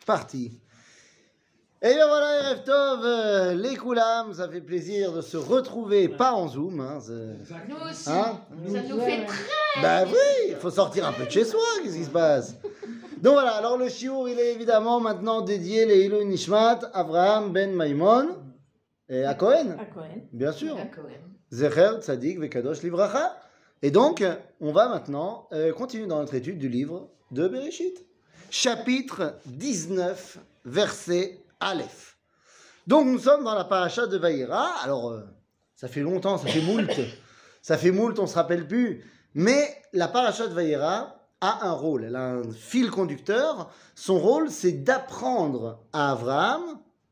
parti. Et bien voilà, Erev Tov, les Koulam, ça fait plaisir de se retrouver, pas en Zoom. Hein, nous aussi, hein ça nous fait très... Bah oui, il faut sortir un peu de chez soi, qu'est-ce qui se passe? Donc voilà, alors le shiur, il est évidemment maintenant dédié les Ilou Nishmat, Avraham ben Maimon, et à Cohen, bien sûr. Zecher, Tzadik, Vekadosh, Livracha. Et donc, on va maintenant continuer dans notre étude du livre de Bereshit. Chapitre 19, verset Aleph. Donc, nous sommes dans la paracha de Vayera. Alors, ça fait longtemps, ça fait moult, on ne se rappelle plus. Mais la paracha de Vayera a un rôle, elle a un fil conducteur. Son rôle, c'est d'apprendre à Abraham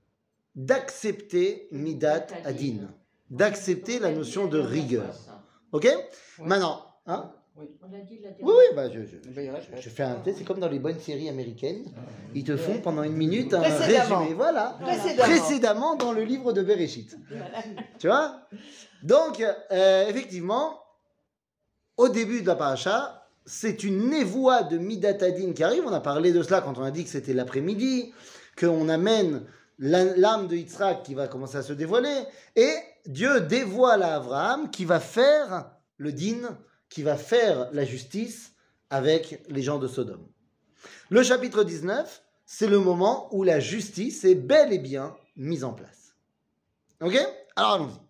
d'accepter Midat Adin, d'accepter la notion de rigueur. Ok? Maintenant, hein? Oui, on l'a dit la dernière. Oui, bah je fais un test, c'est comme dans les bonnes séries américaines. Ils te font pendant une minute un résumé. Voilà. Précédemment dans le livre de Bereshit. Tu vois? Donc, effectivement, au début de la paracha, c'est une névoie de Midat Adin qui arrive. On a parlé de cela quand on a dit que c'était l'après-midi, qu'on amène l'âme de Yitzhak qui va commencer à se dévoiler, et Dieu dévoile à Abraham qui va faire le din, qui va faire la justice avec les gens de Sodome. Le chapitre 19, c'est le moment où la justice est bel et bien mise en place. Ok? Alors allons-y.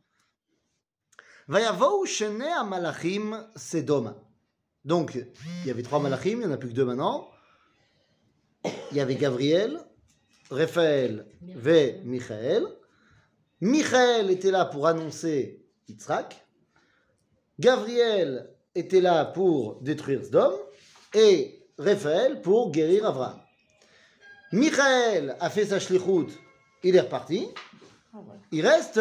Vayavou shene malachim sedoma. Donc, il y avait 3 malachim, il n'y en a plus que 2 maintenant. Il y avait Gabriel, Raphaël et Michaël. Michaël était là pour annoncer Yitzhak. Gabriel était là pour détruire Sodome. Et Raphaël pour guérir Abraham. Michaël a fait sa shlichut, il est reparti. Il reste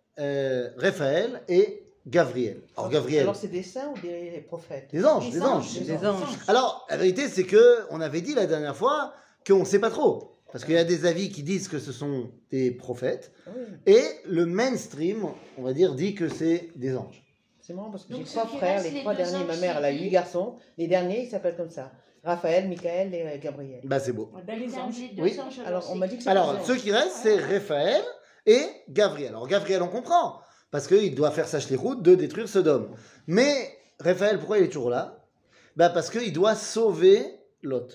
Raphaël et Gabriel. Alors c'est des saints ou des prophètes? Des anges. Alors, la vérité, c'est qu'on avait dit la dernière fois qu'on ne sait pas trop. Parce qu'il y a des avis qui disent que ce sont des prophètes. Et le mainstream, on va dire, dit que c'est des anges. C'est marrant parce que j'ai 3 frères, les 3 derniers, ma mère elle a 8 garçons. Les derniers, ils s'appellent comme ça. Raphaël, Michaël et Gabriel. Bah c'est beau. Les anges. Oui. Alors on m'a dit que c'est alors ceux qui restent, c'est Raphaël et Gabriel. Alors Gabriel, on comprend. Parce qu'il doit faire sa shlichut de détruire Sodome. Mais Raphaël, pourquoi il est toujours là? Bah parce qu'il doit sauver Lot.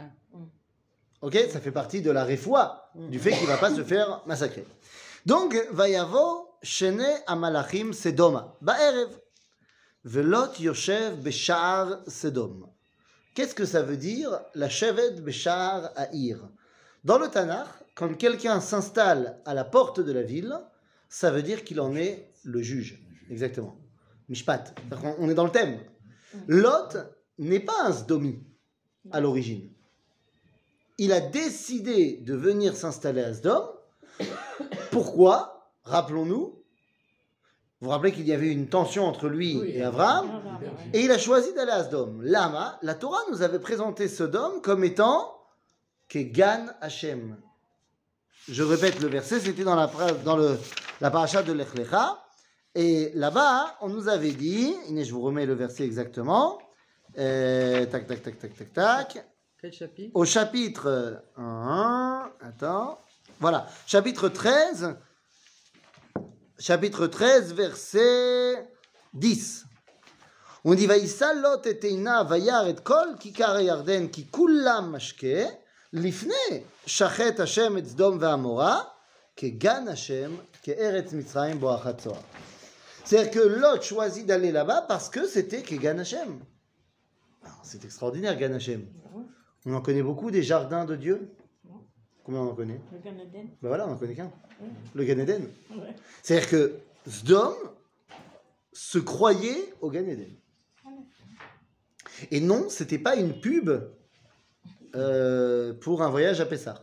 Ok? Ça fait partie de la réfoua, du fait qu'il ne va pas se faire massacrer. Donc, Vayavo shene amalachim sedoma. Ba'erev. Velot yoshev beshar sedom. Qu'est-ce que ça veut dire, la shevet beshar ha'ir? Dans le Tanakh, quand quelqu'un s'installe à la porte de la ville, ça veut dire qu'il en est le juge. Exactement. Mishpat. On est dans le thème. Lot n'est pas un Sdomi à l'origine. Il a décidé de venir s'installer à Sdom. Pourquoi? Rappelons-nous. Vous vous rappelez qu'il y avait une tension entre lui et Abraham. Et il a choisi d'aller à Sdom. Lama, la Torah nous avait présenté Sodome comme étant Kegan Hashem. Je répète le verset, c'était dans la paracha de Lech Lecha. Et là-bas, on nous avait dit, je vous remets le verset exactement. Tac. Quel chapitre? Au chapitre voilà, chapitre 13, verset 10. On dit Vaïssa lot et teina vayar et kol kikar yarden ki kullam mashke lifne shachet Hashem et Sdom ve'amora ke gan Hashem ke eretz Mitzrayim boachat zoar. C'est-à-dire que Lot choisit d'aller là-bas parce que c'était que gan Hashem. C'est extraordinaire, gan Hashem. On en connaît beaucoup des jardins de Dieu. Combien on en connaît? Le Gan Eden. Ben voilà, on en connaît qu'un. Le Gan Eden. C'est-à-dire que Sdom se croyait au Gan Eden. Et non, c'était pas une pub pour un voyage à Pessah.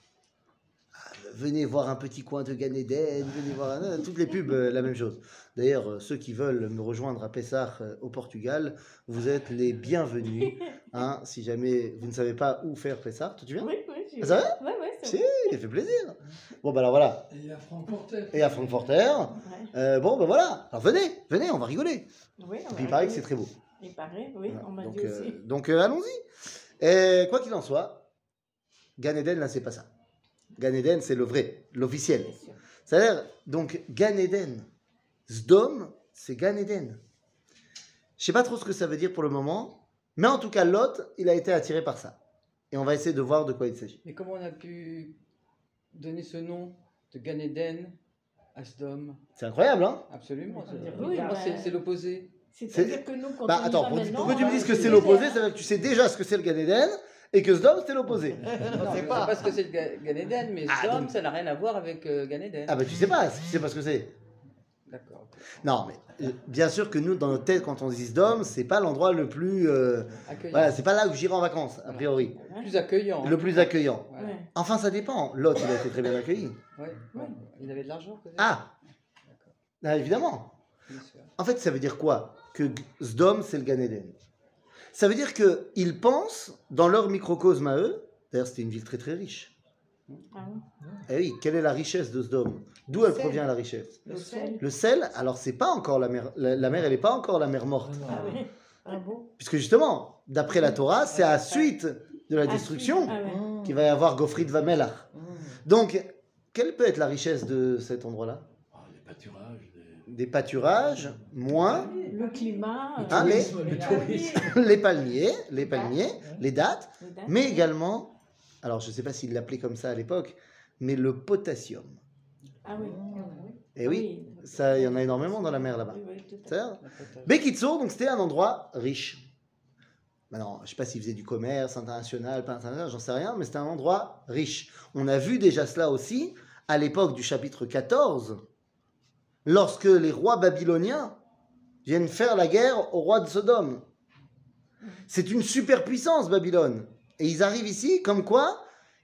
Venez voir un petit coin de Gan Eden, venez voir toutes les pubs, la même chose. D'ailleurs, ceux qui veulent me rejoindre à Pessah au Portugal, vous êtes les bienvenus. Hein, si jamais vous ne savez pas où faire Pessah, tu viens? Oui. Ah, ça va? Oui, Si, ça fait plaisir. Bon, ben alors voilà. Et à Francforter. Bon, ben voilà. Alors venez, on va rigoler. Oui, et puis il paraît que c'est très beau. Il paraît, oui, voilà. On m'a dit donc, aussi. Donc allons-y. Et quoi qu'il en soit, Gan Eden, là, c'est pas ça. Gan Eden, c'est le vrai, l'officiel. C'est-à-dire, donc, Gan Eden, Sdom, c'est Gan Eden. Je sais pas trop ce que ça veut dire pour le moment, mais en tout cas, Lot, il a été attiré par ça. Et on va essayer de voir de quoi il s'agit. Mais comment on a pu donner ce nom de Gan Eden à Sdom? C'est incroyable, hein? Absolument. Oui, Pour moi, bah, c'est l'opposé. C'est-à-dire que nous, quand Bah on y attends, va maintenant, pour que tu me dises que c'est c'est l'opposé, clair. ça veut dire que tu sais déjà ce que c'est le Gan Eden et que Sdom, c'est l'opposé. Non, je sais pas ce que c'est le Gan Eden, mais Ah, Sdom, donc- ça n'a rien à voir avec Gan Eden. Ah bah tu sais pas ce que c'est. D'accord. Non, mais bien sûr que nous, dans notre tête, quand on dit Sdom, c'est pas l'endroit le plus... Accueillant. voilà, c'est pas là où j'irai en vacances, a priori. Plus accueillant. Le plus accueillant. Voilà. Ouais. Enfin, ça dépend. L'autre, il a été très bien accueilli. Ouais. Il avait de l'argent peut-être. Ah, ah, évidemment. Bien sûr. En fait, ça veut dire quoi? Que Sdom, c'est le Gan Eden. Ça veut dire qu'ils pensent, dans leur microcosme à eux, d'ailleurs, c'était une ville très très riche. Ah oui. Eh oui, quelle est la richesse de Sdom? D'où elle sel. provient la richesse? Le sel. Le sel, alors c'est pas encore la mer, la mer, elle n'est pas encore la mer morte. Ah oui. Ah bon? Puisque justement, d'après la Torah, c'est à la suite de la destruction Ah ouais. qu'il va y avoir Gofrit Vamelach. Mmh. Donc, quelle peut être la richesse de cet endroit-là? Les pâturages, Des pâturages, moins Le climat. Ah, les... mais- tourisme, le les tourisme. les palmiers, les dattes, les dates. mais également, alors je ne sais pas s'ils l'appelaient comme ça à l'époque, mais le potassium. Ah oui. Et oui, ça, il y en a énormément dans la mer là-bas. Oui, oui, tout à fait. C'est-à-dire, Bekitsour, donc c'était un endroit riche. Maintenant, je ne sais pas s'ils faisaient du commerce international, pas international, j'en sais rien, mais c'était un endroit riche. On a vu déjà cela aussi à l'époque du chapitre 14, lorsque les rois babyloniens viennent faire la guerre au roi de Sodome. C'est une superpuissance, Babylone. Et ils arrivent ici, comme quoi,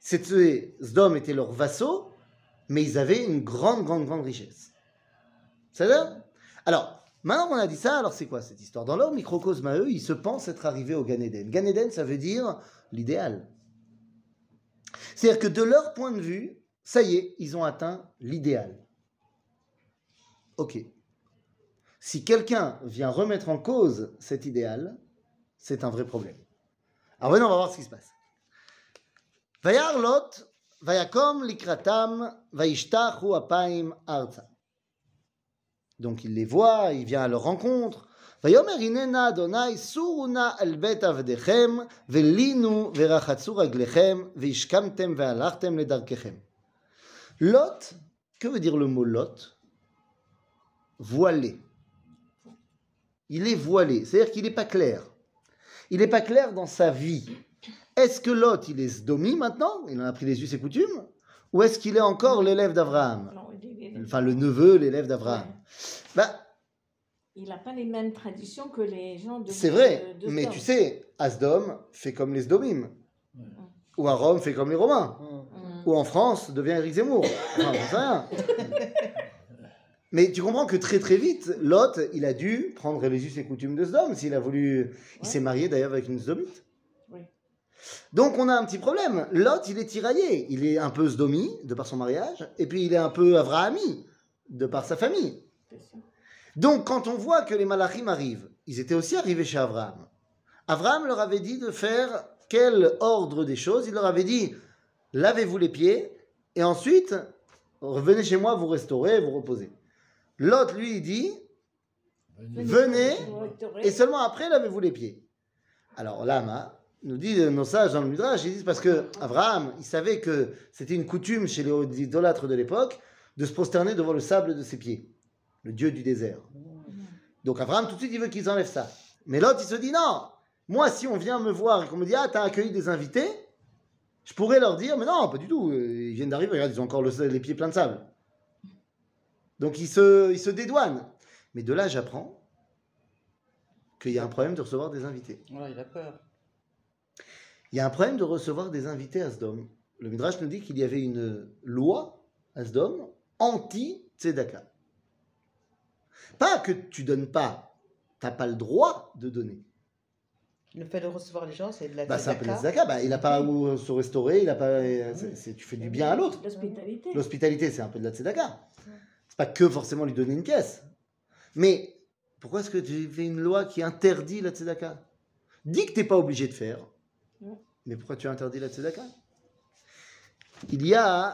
Sodome était leurs vassaux, mais ils avaient une grande richesse. C'est ça? Alors, maintenant qu'on a dit ça, alors c'est quoi cette histoire? Dans leur microcosme à eux, ils se pensent être arrivés au Gan Eden. Gan Eden, ça veut dire l'idéal. C'est-à-dire que de leur point de vue, ça y est, ils ont atteint l'idéal. Ok. Si quelqu'un vient remettre en cause cet idéal, c'est un vrai problème. Alors maintenant, on va voir ce qui se passe. Vayar Lot, vayakom likratam, vayishtachu apaim arza. Donc il les voit, il vient à leur rencontre. Vayomer inena Adonai suruna al bet avdechem, velinu verachatsu raglechem, veishkamtem ve'alachtem ledarkechem. Lot, que veut dire le mot Lot? Voilé. Il est voilé, c'est-à-dire qu'il n'est pas clair. Il n'est pas clair dans sa vie. Est-ce que Lot, il est Sdomi maintenant? Il en a pris les us et coutumes? Ou est-ce qu'il est encore l'élève d'Abraham? Non, Enfin, le neveu, l'élève d'Abraham. Ouais. Bah, Il n'a pas les mêmes traditions que les gens de. c'est vrai, de mais Sdom. tu sais, Asdom fait comme les Sdomim. Ou à Rome fait comme les Romains. Hum. Ou en France devient Éric Zemmour. Enfin, j'en sais rien. Mais tu comprends que très très vite, Lot, il a dû prendre les us et coutumes de Sdom s'il a voulu. Il s'est marié d'ailleurs avec une Sdomite. Oui. Donc on a un petit problème. Lot, il est tiraillé. Il est un peu Sdomi de par son mariage, et puis il est un peu Avrahami de par sa famille. C'est sûr. Donc quand on voit que les Malachim arrivent, ils étaient aussi arrivés chez Abraham. Abraham leur avait dit de faire quel ordre des choses? Il leur avait dit, lavez-vous les pieds, et ensuite, revenez chez moi, vous restaurez, vous reposez. Lot, lui, il dit, venez, et seulement après, lavez-vous les pieds. Alors, Lama nous dit, nos sages dans le Midrash, ils disent parce que Abraham, il savait que c'était une coutume chez les idolâtres de l'époque de se prosterner devant le sable de ses pieds, le dieu du désert. Donc Abraham, tout de suite, il veut qu'ils enlèvent ça. Mais l'autre, il se dit, non, moi, si on vient me voir et qu'on me dit, ah, t'as accueilli des invités, je pourrais leur dire, mais non, pas du tout, ils viennent d'arriver, regarde, ils ont encore les pieds pleins de sable. Donc il se dédouane. Mais de là, j'apprends qu'il y a un problème de recevoir des invités. Voilà, il a peur. Il y a un problème de recevoir des invités à Sdom. Le Midrash nous dit qu'il y avait une loi à Sdom anti-tzedaka. Pas que tu donnes pas, t'as pas le droit de donner. Le fait de recevoir les gens, c'est de la Bah, c'est un peu de la tzedaka. tzedaka. Bah, il n'a pas où se restaurer, il a pas, tu fais du bien à l'autre. L'hospitalité. L'hospitalité, c'est un peu de la tzedaka. C'est pas que forcément lui donner une caisse. Mais pourquoi est-ce que tu fais une loi qui interdit la tzedaka? Dis que tu n'es pas obligé de faire. Mais pourquoi tu interdis la tzedaka? il y a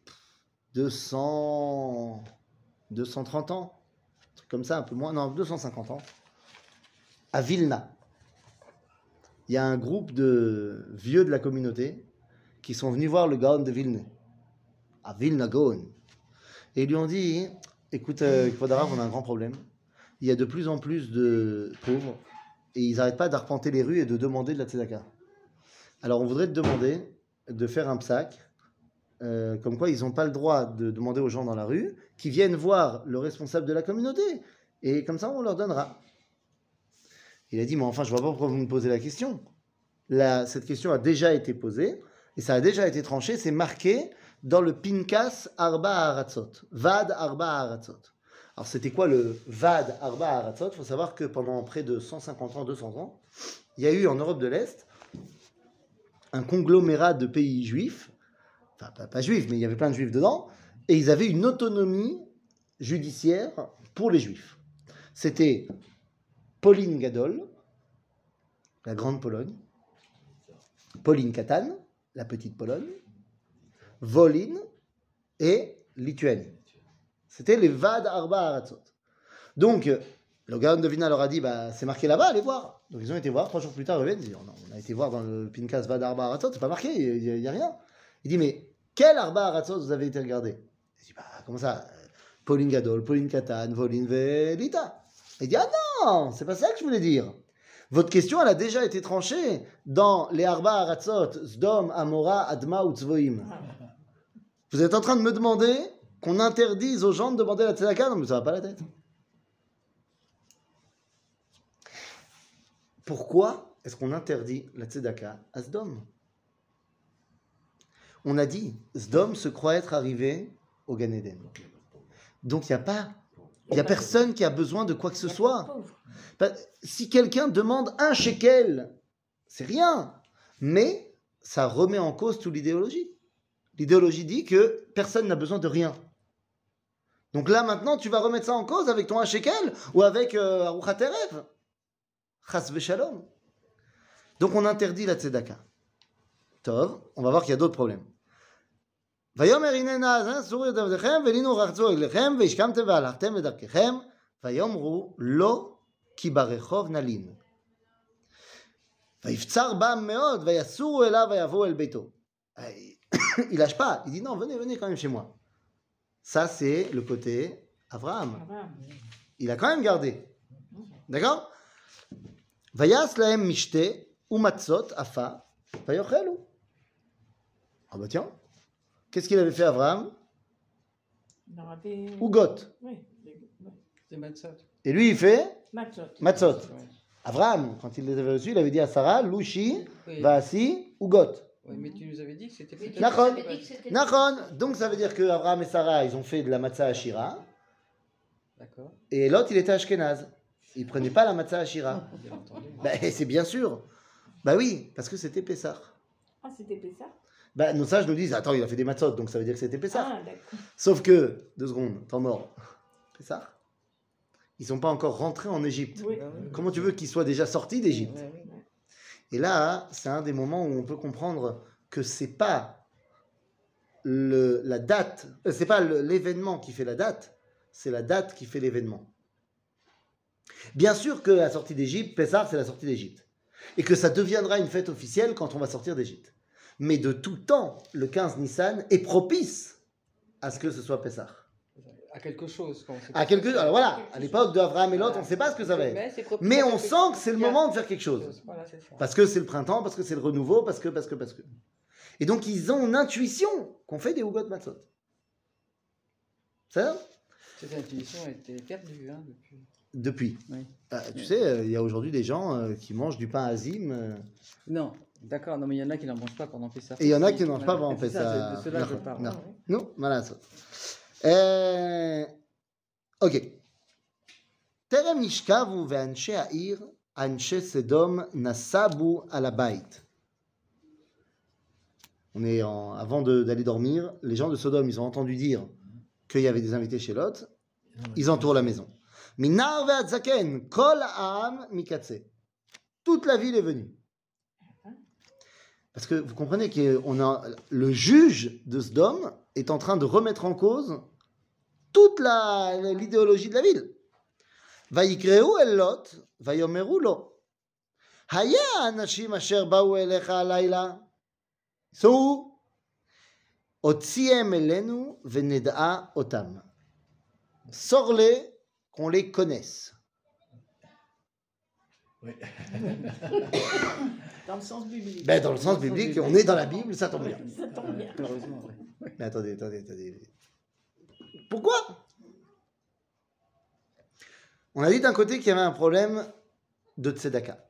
230 ans, un truc comme ça, un peu moins, non, 250 ans, à Vilna. Il y a un groupe de vieux de la communauté qui sont venus voir le Gaon de Vilna, à Vilna Gaon. Et ils lui ont dit, écoute, Kvod Harav, on a un grand problème. Il y a de plus en plus de pauvres et ils n'arrêtent pas d'arpenter les rues et de demander de la tzedaka. Alors on voudrait te demander de faire un psaque, comme quoi ils n'ont pas le droit de demander aux gens dans la rue qui viennent voir le responsable de la communauté. Et comme ça, on leur donnera. Il a dit, mais enfin, je ne vois pas pourquoi vous me posez la question. Cette question a déjà été posée et ça a déjà été tranché. C'est marqué dans le Pinkas Arba Haratzot. Vad Arba Haratzot. Alors, c'était quoi le Vad Arba Haratzot? Il faut savoir que pendant près de 150 ans, 200 ans, il y a eu en Europe de l'Est un conglomérat de pays juifs, enfin pas juifs, mais il y avait plein de juifs dedans, et ils avaient une autonomie judiciaire pour les juifs. C'était Pauline Gadol, la grande Pologne, Pauline Katan, la petite Pologne, Volyn et Lituanie. C'était les Vad Arba Haratzot. Donc, le Gaon de Vilna leur a dit, bah, c'est marqué là-bas, allez voir. Donc ils ont été voir, 3 jours plus tard, ils reviennent, ils disent, non, on a été voir dans le Pinkas Vad Arba Haratzot, c'est pas marqué, il n'y a rien. Il dit, mais quel Arba Haratzot vous avez été regarder? Il dit, bah, comment ça? Pauline Gadol, Pauline Katan, Volyn et Lita. Il dit, ah non, c'est pas ça que je voulais dire. Votre question, elle a déjà été tranchée dans les Arba Haratzot, Sdom, Amora, Adma ou Tzvoim. Vous êtes en train de me demander qu'on interdise aux gens de demander la tzedaka? Non, mais ça va pas la tête. Pourquoi est-ce qu'on interdit la tzedaka à Sdom? On a dit, Sdom se croit être arrivé au Gan Eden. Donc il n'y a personne qui a besoin de quoi que ce soit. Si quelqu'un demande un shekel, c'est rien. Mais ça remet en cause toute l'idéologie. L'idéologie dit que personne n'a besoin de rien. Donc là maintenant, tu vas remettre ça en cause avec ton un shekel ou avec Aruchat Erev. Chas v'shalom. Donc on interdit la tzedaka. Tov, on va voir qu'il y a d'autres problèmes. ויאמר הנה נא סורו את עבדיכם ולינו רחצו רגליכם והשכמתם והלכתם בדרככם ויאמרו לא כי ברחוב נלין. ויפצר בם מאוד ויסורו אליו ויבואו אל ביתו. Il lâche pas, il dit non, venez quand même chez moi. Ça c'est le côté Abraham. Il a quand même gardé. D'accord? ויעש להם משתה ומצות עפה ויאכלו. Ah bah tiens. Qu'est-ce qu'il avait fait Abraham? Ougot. C'est Matzot. Et lui, il fait Matzot. Ouais. Abraham, quand il les avait reçus, il avait dit à Sarah, Louchi, Oui. Vaasi, Ougot. Oui, mais tu nous avais dit que c'était peut-être. Nachon. Nachon. Donc ça veut dire que Abraham et Sarah, ils ont fait de la matzah Ashira. D'accord. Et l'autre, il était Ashkenaz. Il prenait pas la matzah Ashira. Bien entendu. Bah, c'est bien sûr. Bah oui, parce que c'était Pessah. Ah, c'était Pessah? Bah, nos sages nous disent, attends, il a fait des matzot, donc ça veut dire que c'était Pessah. Ah, d'accord. Sauf que, 2 secondes, temps mort. Pessah, ils sont pas encore rentrés en Égypte. Oui. Comment tu veux qu'ils soient déjà sortis d'Égypte? Ouais, oui. Et là, c'est un des moments où on peut comprendre que c'est pas la date, c'est pas l'événement qui fait la date, c'est la date qui fait l'événement. Bien sûr que la sortie d'Égypte, Pessah, c'est la sortie d'Égypte. Et que ça deviendra une fête officielle quand on va sortir d'Égypte. Mais de tout temps, le 15 Nissan est propice à ce que ce soit Pessah. À quelque chose. Alors voilà, à l'époque de Abraham et Lot, on ne sait pas ce que ça va être. Mais on sent que c'est le moment de faire quelque chose. Voilà, c'est ça. Parce que c'est le printemps, parce que c'est le renouveau, parce que. Et donc ils ont une intuition qu'on fait des Ougot Matzot. C'est ça? Cette intuition a été perdue depuis. Depuis. Oui. Tu sais, il y a aujourd'hui des gens qui mangent du pain azim. Non, d'accord, non, mais il y en a qui n'en mangent pas pendant Pessah. Et il y en a qui n'en mangent pas pendant C'est ça, Pessah. c'est de cela que je parle. Non, non, voilà ça. Ok. טרם נשכבו ואנשי העיר, אנשי סדום, נסבו על הבית. Avant d'aller dormir, les gens de Sodome, ils ont entendu dire qu'il y avait des invités chez Lot. Ils entourent la maison. Minar ve'ad zaken, kol ha'am mikatse. Toute la ville est venue. Parce que vous comprenez que le juge de Sdom est en train de remettre en cause toute l'idéologie de la ville. Vayikreu el Lot, vayomeru lo. Haya anashim asher baou elecha alayla. So où? Otsiem elenu vened'a otam. Sors-les, qu'on les connaisse. Oui. Dans le sens biblique. Ben, dans le sens biblique, on est dans la Bible, ça tombe bien. Ça tombe bien. Heureusement, ouais. Mais attendez. Pourquoi? On a dit d'un côté qu'il y avait un problème de tzedaka.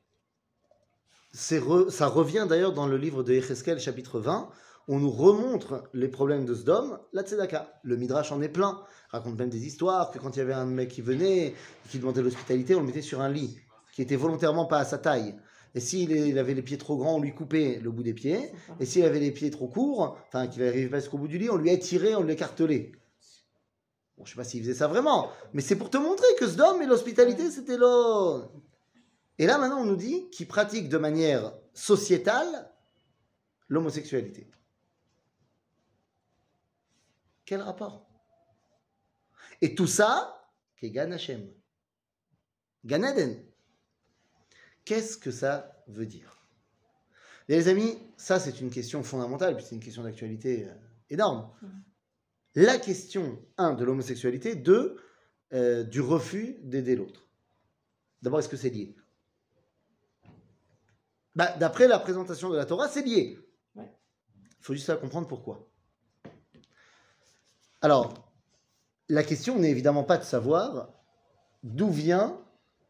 Ça revient d'ailleurs dans le livre de Yecheskel, chapitre 20, où on nous remontre les problèmes de Sdom, la tzedaka. Le Midrash en est plein. Raconte même des histoires que quand il y avait un mec qui venait, qui demandait l'hospitalité, on le mettait sur un lit qui était volontairement pas à sa taille. Et s'il avait les pieds trop grands, on lui coupait le bout des pieds. Et s'il avait les pieds trop courts, enfin qu'il n'arrivait pas jusqu'au bout du lit, on lui étirait, on l'écartelait. Bon, je sais pas s'il faisait ça vraiment, mais c'est pour te montrer que Sdom et l'hospitalité, c'était là. Et là, maintenant, on nous dit qu'il pratique de manière sociétale l'homosexualité. Quel rapport? Et tout ça, c'est Gan Hashem. Gan Eden. Qu'est-ce que ça veut dire? Et les amis, ça c'est une question fondamentale, puis c'est une question d'actualité énorme. La question, 1, de l'homosexualité, 2, du refus d'aider l'autre. D'abord, est-ce que c'est lié? D'après la présentation de la Torah, c'est lié. Il faut juste comprendre pourquoi. Alors, la question n'est évidemment pas de savoir d'où vient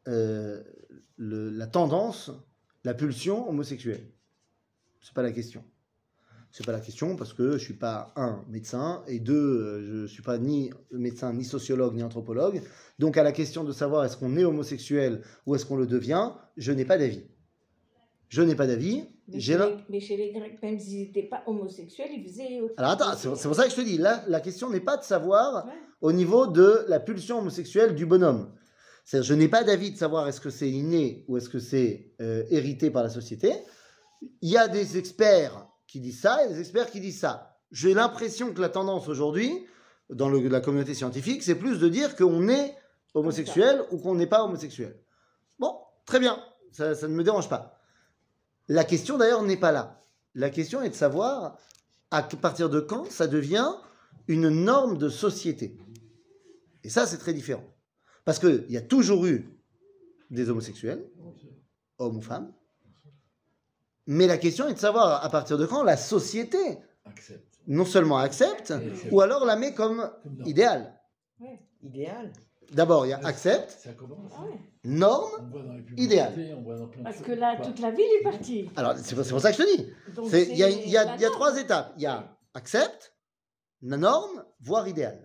la tendance, la pulsion homosexuelle. C'est pas la question. C'est pas la question parce que je suis pas, 1, médecin, et 2, je suis pas ni médecin, ni sociologue, ni anthropologue. Donc à la question de savoir est-ce qu'on est homosexuel ou est-ce qu'on le devient, je n'ai pas d'avis. Je n'ai pas d'avis. Mais chez les Grecs, même s'ils n'étaient pas homosexuels, ils faisaient... Alors attends, c'est pour ça que je te dis, là, la question n'est pas de savoir au niveau de la pulsion homosexuelle du bonhomme. C'est-à-dire, je n'ai pas d'avis de savoir est-ce que c'est inné ou est-ce que c'est hérité par la société. Il y a des experts qui disent ça et des experts qui disent ça. J'ai l'impression que la tendance aujourd'hui, dans la communauté scientifique, c'est plus de dire qu'on est homosexuel ou qu'on n'est pas homosexuel. Bon, très bien, ça ne me dérange pas. La question d'ailleurs n'est pas là. La question est de savoir à partir de quand ça devient une norme de société. Et ça, c'est très différent. Parce qu'il y a toujours eu des homosexuels, hommes ou femmes, mais la question est de savoir à partir de quand la société non seulement accepte, ou alors la met comme idéal. Idéal. D'abord, il y a accepte, norme, idéal. Parce que là, toute la ville est partie. Alors, c'est pour ça que je te dis. Il y a 3 étapes. Il y a accepte, norme, voire idéal.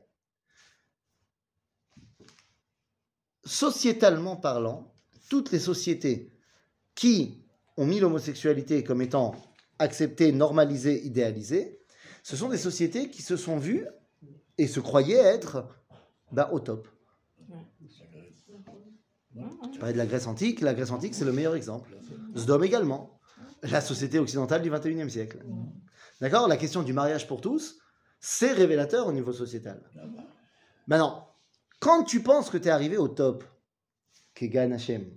Sociétalement parlant, toutes les sociétés qui ont mis l'homosexualité comme étant acceptée, normalisée, idéalisée, ce sont des sociétés qui se sont vues et se croyaient être au top. Tu parlais de la Grèce antique. La Grèce antique, c'est le meilleur exemple. Sdom également. La société occidentale du 21e siècle. D'accord? La question du mariage pour tous, c'est révélateur au niveau sociétal. Maintenant, quand tu penses que tu es arrivé au top, Kegan Hashem,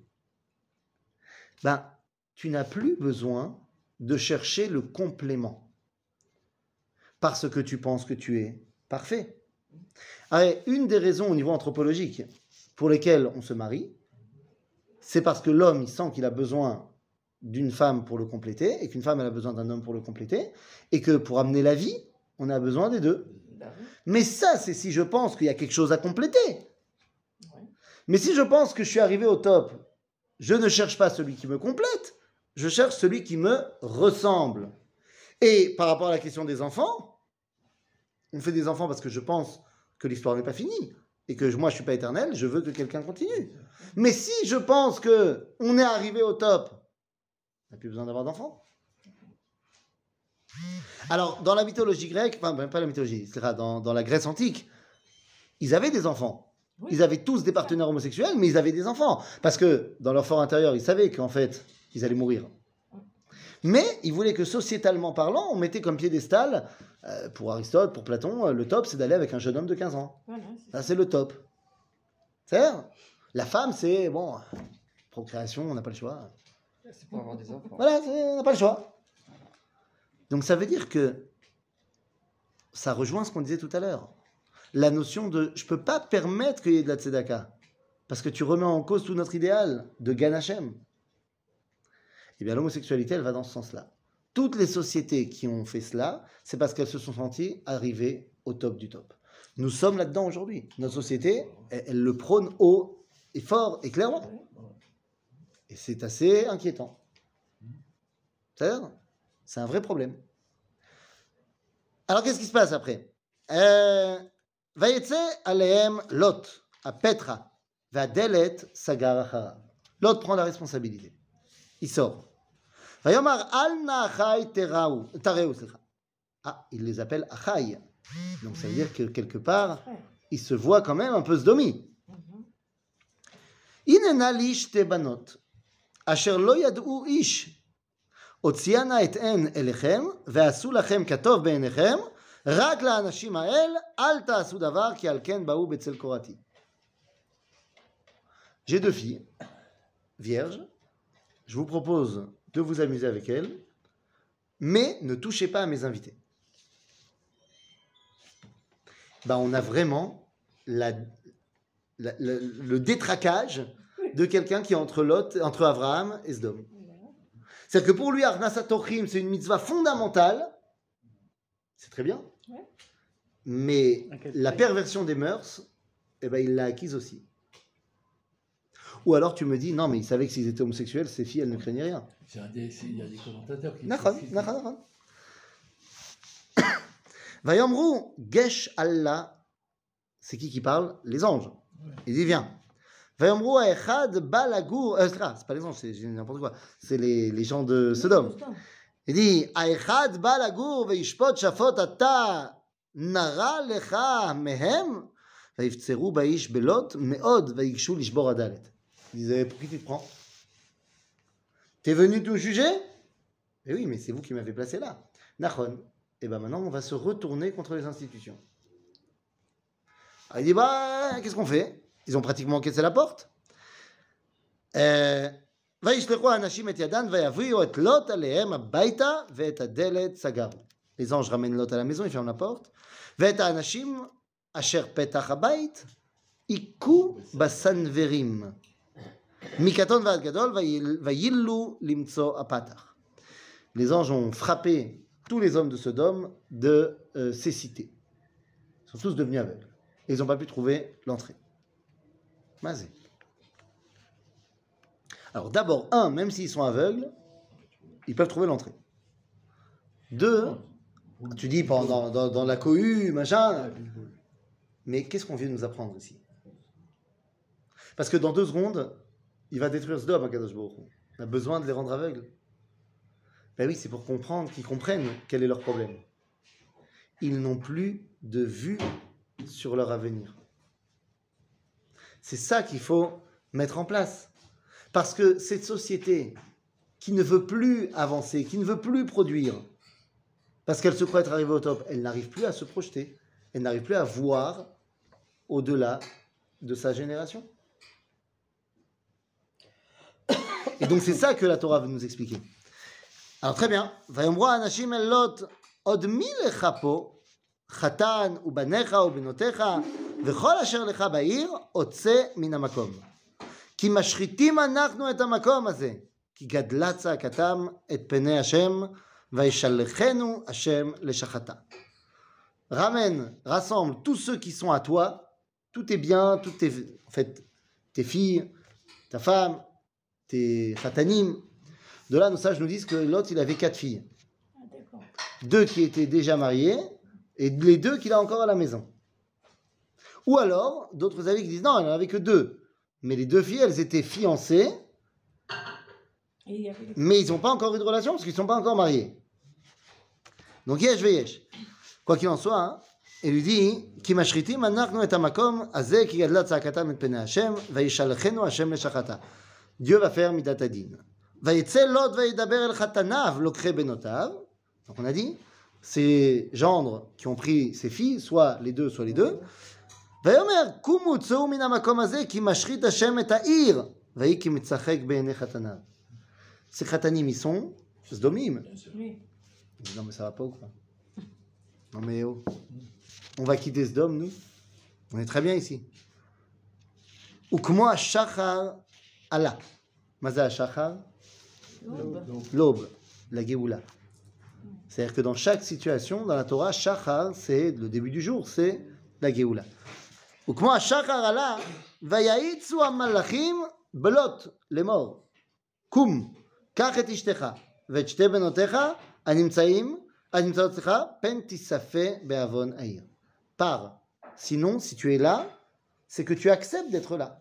tu n'as plus besoin de chercher le complément. Parce que tu penses que tu es parfait. Alors, une des raisons au niveau anthropologique pour lesquelles on se marie, c'est parce que l'homme, il sent qu'il a besoin d'une femme pour le compléter, et qu'une femme, elle a besoin d'un homme pour le compléter, et que pour amener la vie, on a besoin des deux. Mais ça, c'est si je pense qu'il y a quelque chose à compléter. Mais si je pense que je suis arrivé au top, je ne cherche pas celui qui me complète, je cherche celui qui me ressemble. Et par rapport à la question des enfants, on fait des enfants parce que je pense que l'histoire n'est pas finie, et que moi, je ne suis pas éternel, je veux que quelqu'un continue. Mais si je pense qu'on est arrivé au top, on n'a plus besoin d'avoir d'enfants. Alors, dans la mythologie grecque, enfin, pas la mythologie, c'est-à-dire dans la Grèce antique, ils avaient des enfants. Oui. Ils avaient tous des partenaires homosexuels, mais ils avaient des enfants. Parce que dans leur fort intérieur, ils savaient qu'en fait, ils allaient mourir. Mais il voulait que sociétalement parlant, on mettait comme piédestal, pour Aristote, pour Platon, le top, c'est d'aller avec un jeune homme de 15 ans. Voilà, Ça, c'est le top. C'est-à-dire, la femme, c'est, bon, procréation, on n'a pas le choix. C'est pour avoir des enfants. Voilà, on n'a pas le choix. Donc ça veut dire que ça rejoint ce qu'on disait tout à l'heure. La notion de, je ne peux pas permettre qu'il y ait de la tzedaka, parce que tu remets en cause tout notre idéal de Gan Hashem. Eh bien, l'homosexualité, elle va dans ce sens-là. Toutes les sociétés qui ont fait cela, c'est parce qu'elles se sont senties arrivées au top du top. Nous sommes là-dedans aujourd'hui. Notre société, elle le prône haut et fort et clairement. Et c'est assez inquiétant. C'est-à-dire, c'est un vrai problème. Alors, qu'est-ce qui se passe après? Vayetze alehem Lot, à Petra, vadelet sagar acharav. Lot prend la responsabilité. Il sort. Vayomar al na'achai tareu. Ah, il les appelle achai. Donc ça veut dire que quelque part, il se voit quand même un peu sdomi. Inena li shte banot, asher lo yad'u ish, הוציאנה את עין אליכם, ועשו לכם כטוב בעיניכם, רק לאנשים האל, אל תעשו דבר, כי על כן באו בצל קורתי. J'ai 2 filles, vierges, je vous propose de vous amuser avec elles, mais ne touchez pas à mes invités. On a vraiment le détraquage de quelqu'un qui est entre Abraham et Sodome. C'est-à-dire que pour lui, Arnasat Tochim, c'est une mitzvah fondamentale. C'est très bien. Ouais. Mais la perversion des mœurs, il l'a acquise aussi. Ou alors tu me dis, non, mais il savait que s'ils étaient homosexuels, ces filles, elles ne craignaient rien. Il y a des commentateurs qui... Nachon. Vayomru, Gesh Allah. C'est qui parle? Les anges. Ouais. Il dit, viens. Vayomru echad balagur, c'est pas les anges, c'est n'importe quoi, c'est les gens de Sodome. Il dit, echad balagur veishpot shafot ata nara lecha mehem vayifzeru baish belot meod vayigshu lishbor adalet. Il disait, pour qui tu te prends? T'es venu tout juger? Eh oui, mais c'est vous qui m'avez placé là. Nachon. Et maintenant on va se retourner contre les institutions. Alors, il dit, qu'est-ce qu'on fait? Ils ont pratiquement cassé la porte. וישלחו האנשים את ידן ויביאו את לוט עליהם הביתה ואת הדלת סגרו. Les anges ramènent Lot à la maison, ils ferment la porte. ואת האנשים אשר פתח הבית היכו בסנוורים. מקטון ועד גדול ויילו למצוא הפתח. Les anges ont frappé tous les hommes de Sodome de cécité. Ils sont tous devenus aveugles. Et ils n'ont pas pu trouver l'entrée. Mazé. Alors d'abord, même s'ils sont aveugles, ils peuvent trouver l'entrée. 2, tu dis dans la cohue, machin. Mais qu'est-ce qu'on vient de nous apprendre ici? Parce que dans 2 secondes, il va détruire Sodome, Akadosh Baruch Hu. On a besoin de les rendre aveugles. Ben oui, c'est pour comprendre, qu'ils comprennent quel est leur problème. Ils n'ont plus de vue sur leur avenir. C'est ça qu'il faut mettre en place. Parce que cette société qui ne veut plus avancer, qui ne veut plus produire, parce qu'elle se croit être arrivée au top, elle n'arrive plus à se projeter, elle n'arrive plus à voir au-delà de sa génération. Et donc c'est ça que la Torah veut nous expliquer. Alors très bien. Vayomru anashim el Lot od mi lecha po חתן ובניך ובנותיך וכל אשר לך בעיר עוצה מן המקום. כי משחיתים אנחנו את המקום הזה, כי גדלה צעקתם את פני השם וישלחנו השם לשחתה. Ramène, rassemble tous ceux qui sont à toi, tous tes biens, en fait, tes filles, ta femme, tes khatanim. De là, nos sages nous disent que l'autre, il avait 4 filles. 2 qui étaient déjà mariées, et les 2 qu'il a encore à la maison. Ou alors, d'autres avis qui disent non, il n'en avait que 2. Mais les 2 filles, elles étaient fiancées, mais ils n'ont pas encore eu de relation parce qu'ils ne sont pas encore mariés. Donc, yesh veyesh. Quoi qu'il en soit, il lui dit Ki mashritim anachnu et hamakom azeh ki gadla tzakatam et penei Hashem vayishalchenu Hashem leshachata. Dieu va faire midat adin. Vayetze Lot vayedaber el chatanav lokre benotav. Donc on a dit, ces gendres qui ont pris ses filles, soit les deux, soit les deux. Vayomer kumu tsou min hamakom hazeh ki mashrit Hashem et ha'ir. Vayi ki mitzachek be'enei chatanav. Ces khatanim, ils sont Sdomim. Oui. Non mais ça va pas ou quoi? Non mais oh. On va quitter Sdom, nous? On est très bien ici. Ukmo hashachar ala. Maza hashachar? L'aube, la Géoula. C'est-à-dire que dans chaque situation, dans la Torah, Shachar, c'est le début du jour, c'est la Géoula. Ukmo hashachar ala, vayayitzu hamalachim belot, les morts. Kum, kach et ishtecha, v'et shte benotecha, הנמצאות אצלך, פן תיספה בעוון העיר. Pars. Sinon, si tu es là, c'est que tu acceptes d'être là.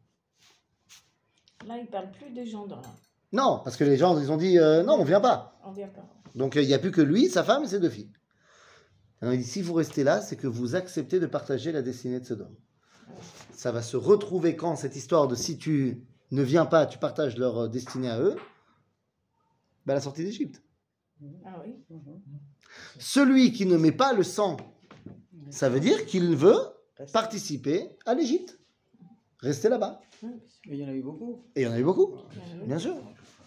Là, il ne parle plus des gens dans là. Non, parce que les gens, ils ont dit non, on vient pas. On ne vient pas. Donc, il n'y a plus que lui, sa femme et ses deux filles. Alors, il dit, si vous restez là, c'est que vous acceptez de partager la destinée de Sodome. Ça va se retrouver quand, cette histoire de si tu ne viens pas, tu partages leur destinée à eux, ben, la sortie d'Égypte. Ah oui. Celui qui ne met pas le sang, ça veut dire qu'il veut participer à l'Égypte. Rester là-bas. Mais il y en a eu beaucoup. Et il y en a eu beaucoup, bien sûr.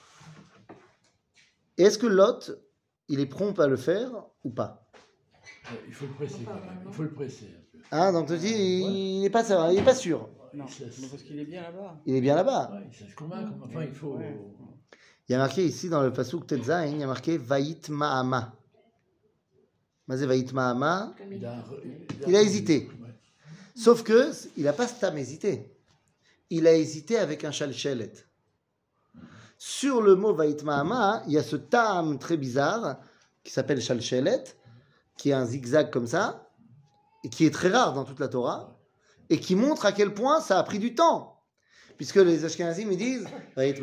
Et est-ce que Lot, il est prompt à le faire ou pas? Il faut le presser quand même. Il faut le presser un peu. Hein, donc tu dis, il n'est pas sûr. Non, parce qu'il est bien là-bas. Il est bien là-bas. Ouais, il se convaincre, mais enfin, il faut. Ouais. Il y a marqué ici dans le pasuk Tetzain, il y a marqué Vayit Ma'ama. Mazé Vayit Ma'ama, il a hésité. Ouais. Sauf que il n'a pas stam hésité. Il a hésité avec un shalchelet. Sur le mot Vayit Ma'ama, il y a ce tam très bizarre qui s'appelle shalchelet, qui est un zigzag comme ça, et qui est très rare dans toute la Torah, et qui montre à quel point ça a pris du temps. Puisque les Ashkenazim, ils disent Vayit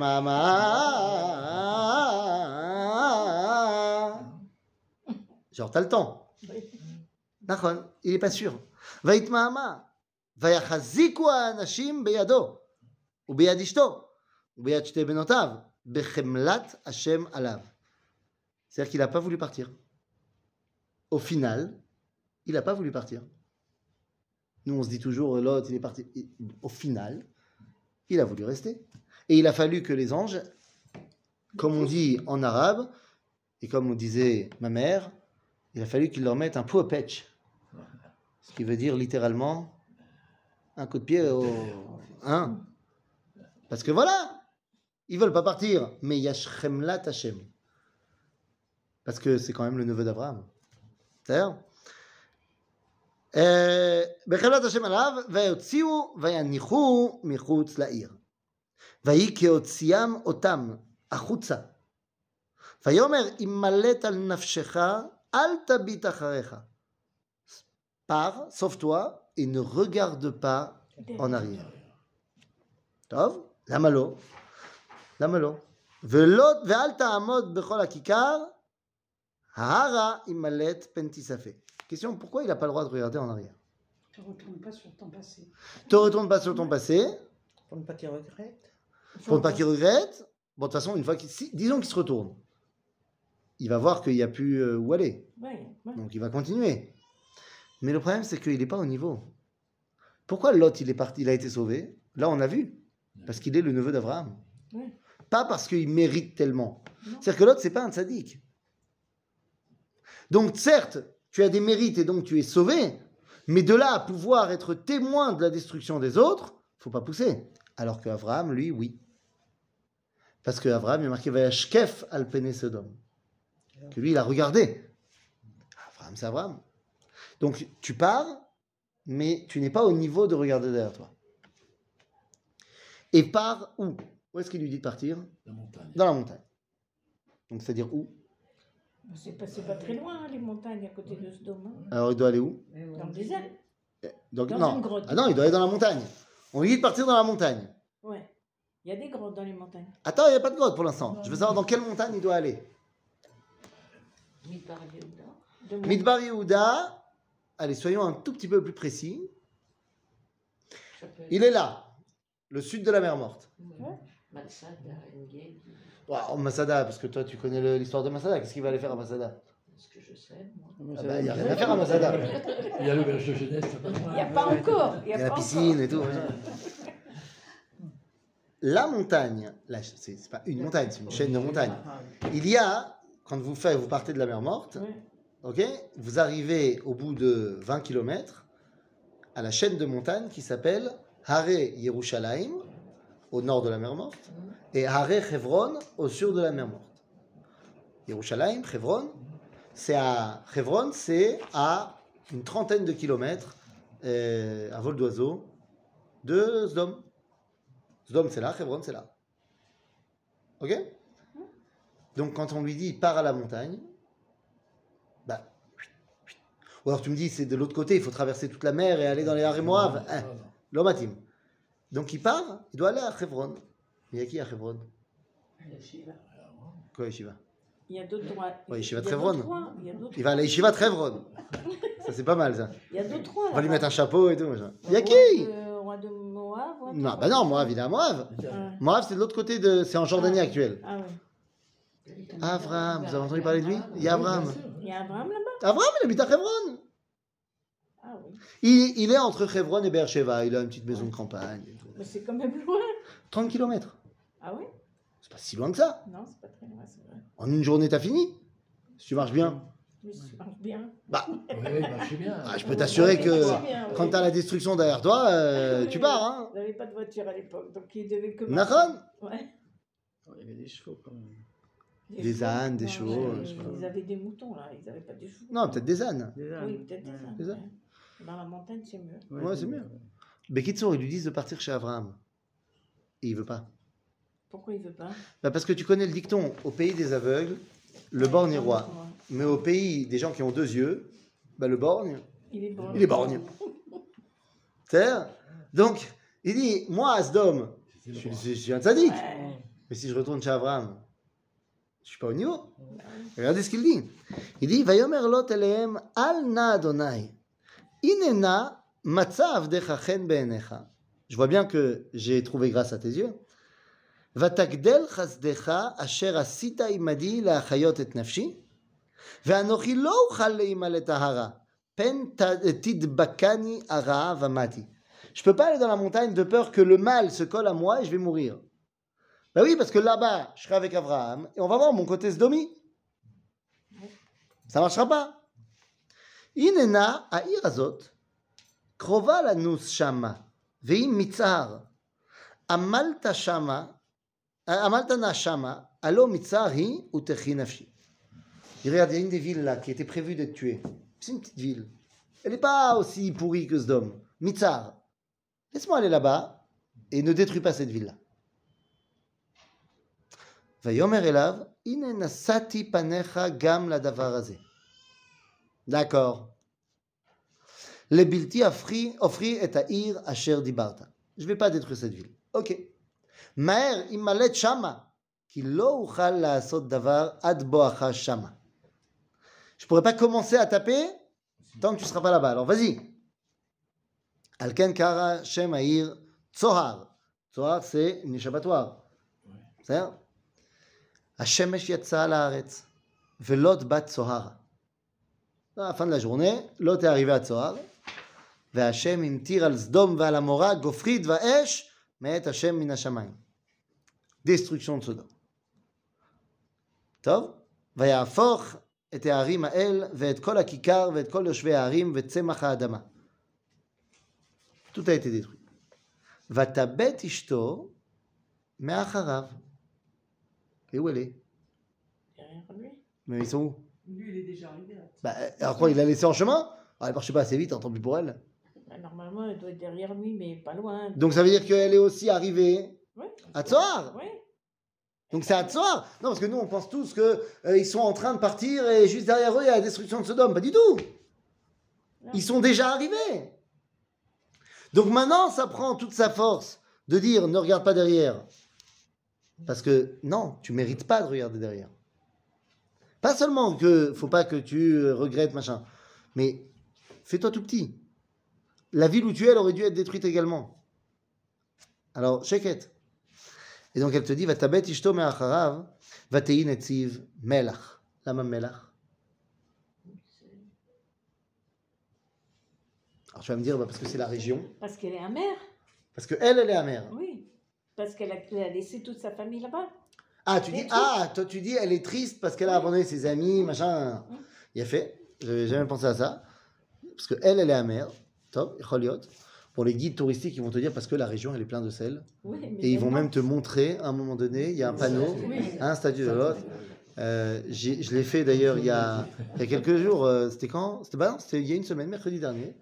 Ma'ama. Genre, t'as le temps. Nachon, il n'est pas sûr. Vayit Ma'ama. Vayachaziku ha'anashim beyado. Ou beyad ishto. Ou beyad shte benotav. Bechemlat Hashem alav. C'est-à-dire qu'il n'a pas voulu partir. Au final, il n'a pas voulu partir. Nous, on se dit toujours, l'autre, il est parti. Au final, il a voulu rester. Et il a fallu que les anges, comme on dit en arabe, et comme on disait ma mère, il a fallu qu'ils leur mettent un pot à pêche. Ce qui veut dire littéralement un coup de pied au... Hein? Parce que voilà, ils veulent pas partir, mais Yashchemlat Hashem. Parce que c'est quand même le neveu d'Abraham. C'est-à-dire בחמלת השם עליו, ויוציאו ויניחו מחוץ לעיר. ויהי כהוציאם אותם החוצה. ויאמר אם מלאת על נפשך, אל תביט אחריך. Pars, sauve-toi, et ne regarde pas en arrière. טוב? למה לא? למה לא? ואל תעמוד בכל הכיכר, ההרה אם מלאת פן תיספה. Question, pourquoi il n'a pas le droit de regarder en arrière? Ne te retourne pas sur ton passé. Te retourne pas sur ton passé. Pour ne pas qu'il regrette. Pour ne pas qu'il regrette. Bon, de toute façon, une fois disons qu'il se retourne, il va voir qu'il n'y a plus où aller. Ouais. Donc il va continuer. Mais le problème, c'est qu'il n'est pas au niveau. Pourquoi Lot, il est parti, il a été sauvé? Là, on a vu. Parce qu'il est le neveu d'Abraham. Ouais. Pas parce qu'il mérite tellement. Non. C'est-à-dire que Lot, c'est pas un tzaddik. Donc, certes, tu as des mérites et donc tu es sauvé, mais de là à pouvoir être témoin de la destruction des autres, faut pas pousser. Alors qu'Abraham, lui, oui. Parce qu'Abraham, il est marqué Vayashkef al pene Sodom. Que lui, il a regardé. Abraham, c'est Abraham. Donc, tu pars, mais tu n'es pas au niveau de regarder derrière toi. Et pars où? Où est-ce qu'il lui dit de partir? La montagne. Dans la montagne. Donc, c'est-à-dire où? C'est pas très loin, hein, les montagnes à côté de Sodome. Hein. Alors, il doit aller où? Dans le désert. Donc, Dans non. une grotte. Ah non, il doit aller dans la montagne. On lui dit de partir dans la montagne. Ouais. Il y a des grottes dans les montagnes. Attends, il n'y a pas de grotte pour l'instant. Je veux savoir dans quelle montagne il doit aller. Midbar Yehuda. Midbar Yehuda. Allez, soyons un tout petit peu plus précis. Il est là, le sud de la mer Morte. Ouais. Oh, Masada, parce que toi tu connais l'histoire de Masada. Qu'est-ce qu'il va aller faire à Masada? Ce que je sais, moi. Ah bah, il n'y a rien à faire à Masada. Il y a l'auberge de jeunesse, ça passe Il n'y a pas encore. Il y a la piscine et tout. La montagne, c'est pas une montagne, c'est une chaîne de montagnes. Il y a, quand vous partez de la mer Morte, Oui. ok, vous arrivez au bout de 20 km à la chaîne de montagnes qui s'appelle Hare Yerushalayim, au nord de la mer Morte, et Hare Hebron, au sud de la mer Morte. Yerushalayim, Hebron, c'est à une trentaine de kilomètres à vol d'oiseau de Sdom. Sdom, c'est là, Hebron, c'est là. Ok? Donc, quand on lui dit pars à la montagne, bah. Ou alors tu me dis c'est de l'autre côté, il faut traverser toute la mer et aller dans les Haré Moab. L'Omatim. Donc, il part, il doit aller à Hebron. Il y a qui à Hebron? Quoi, Yeshiva? Il y a d'autres droits. Ouais, Yeshiva de Hebron. Il y a d'autres Il va à la Yeshiva de Hebron. Ça, c'est pas mal, ça. Il y a d'autres rois. On va lui mettre un chapeau et tout. Machin. Il y a Le qui? roi de Moab. Non, bah non, Moab, il est à Moab. Moab, c'est de l'autre côté de. C'est en Jordanie actuelle. Ah oui. Abraham, vous avez entendu parler de lui? Il y a Abraham. Il y a Abraham là-bas. Abraham, il habite à Hebron. Ah oui. Il est entre Hebron et Beersheba. Il a une petite maison de campagne. et tout. Mais c'est quand même loin. 30 km. Ah oui? C'est pas si loin que ça. Non, c'est pas très loin, c'est vrai. En une journée, t'as fini. Si tu marches bien. Mais ça marche bien. Bah, Oui, marchez bien. je peux t'assurer que Ça marche bien, oui. quand t'as la destruction derrière toi, tu pars. Hein. Vous n'avez pas de voiture à l'époque, donc il devait que. Nachon? Ouais. Il y avait des chevaux quand même. Des chevaux. ânes, des Non, chevaux, mais je sais pas. Ils avaient des moutons là, ils n'avaient pas des chevaux. Non, peut-être des ânes. Des ânes. Oui, peut-être des ânes. Des ânes. Ouais. Dans la montagne, c'est mieux. Ouais, c'est mieux. Bekitsour, ils lui disent de partir chez Abraham. Et il veut pas. Pourquoi il ne veut pas? Bah parce que tu connais le dicton, au pays des aveugles, le borgne est roi. Mais au pays des gens qui ont deux yeux, bah le borgne, Il est borgne. il est borgne. C'est-à-dire, donc, il dit, moi, Asdom, je suis un tzaddik. Ouais. Mais si je retourne chez Abraham, je suis pas au niveau. Regardez ce qu'il dit. Il dit, Vayomer lot elehem al na Adonai. Inena matza avdecha chen be'enecha. Je vois bien que j'ai trouvé grâce à tes yeux. ותגדל חסדך אשר עשית עמדי להחיות את נפשי, ואנוכי לא אוכל להימלא טהרה, פן תדבקני הרעה ומתי. Je peux pas aller dans la montagne de peur que le mal se colle à moi et je vais mourir. Ben oui, parce que là-bas, je serai avec Abraham et on va voir mon côté Sdomi. Ça marchera pas. Inena העיר הזאת קרובה לנוס שמה, והיא מצער. עמלת שמה Amaltana Shama, allo mitzari ou techi nafshi. Il regarde, il y a une des villes là qui était prévue d'être tuée. C'est une petite ville. Elle n'est pas aussi pourrie que Sdom. Mitzar. Laisse-moi aller là-bas et ne détruis pas cette ville-là. Vayomer elav, ine nasati panecha gam la davar hazeh. D'accord. Le bilti offri et ha'ir asher dibarta. Je ne vais pas détruire cette ville. Ok. מהר ימלט שמה, כי לא אוכל לעשות דבר עד בואכה שמה. Je ne pourrais pas commencer à taper tant que tu ne seras pas là-bas. Alors vas-y. על כן קרא שם העיר צוהר. צוהר c'est une échappatoire. בסדר? השמש יצאה לארץ, ולוט בת צוהר. À la fin de la journée, Lot est arrivé à Tzohar, והשם המטיר על סדום ועל עמורה גופרית ואש, מאת השם מן השמיים. Destruction de Sodome. טוב? ויהפוך את הערים האל ואת כל הכיכר ואת כל יושבי הערים וצמח האדמה. Tout a été détruit. ותבט אשתו מאחריו. Et où elle est? Derrière lui. Mais ils sont où? Lui, il est déjà arrivé là. Bah, alors quoi, il l'a laissé en chemin? Ah, elle marchait pas assez vite, tant pis pour elle. Bah, normalement, elle doit être derrière lui, mais pas loin. Donc ça veut dire qu'elle est aussi arrivée Ouais. à Tzohar. Oui. Donc c'est à Tzohar. Non, parce que nous, on pense tous qu'ils sont en train de partir et juste derrière eux, il y a la destruction de Sodome. Pas du tout. Ils sont déjà arrivés. Donc maintenant, ça prend toute sa force de dire ne regarde pas derrière. Parce que non, tu mérites pas de regarder derrière. Pas seulement que faut pas que tu regrettes, machin, mais fais-toi tout petit. La ville où tu es, elle aurait dû être détruite également. Alors, Sheket. Et donc elle te dit, Vatabet ishto me'acharav, vatei netziv melach. Lama melach. Alors tu vas me dire, parce que c'est la région. Parce qu'elle est amère. Parce qu'elle, elle est amère. Oui. Parce qu'elle a laissé toute sa famille là-bas. Ah, toi tu dis, elle est triste parce qu'elle a abandonné ses amis, machin. Il a fait, j'avais jamais pensé à ça. Parce qu'elle, elle est amère. Top, choliot. Pour les guides touristiques, ils vont te dire parce que la région, elle est pleine de sel. Oui, mais Et ils vont tellement. même te montrer, à un moment donné, il y a un panneau, Oui. un statut de l'autre. Je l'ai fait d'ailleurs il y a quelques jours. C'était quand? C'était il y a une semaine, mercredi dernier.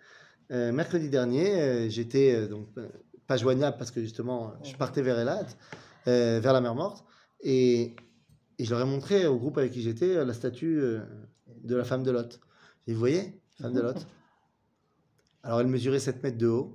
J'étais donc pas joignable parce que justement, je partais vers Elat, vers la mer Morte. Et je leur ai montré au groupe avec qui j'étais la statue de la femme de Lot. Et vous voyez, femme de Lot. Alors elle mesurait 7 mètres de haut.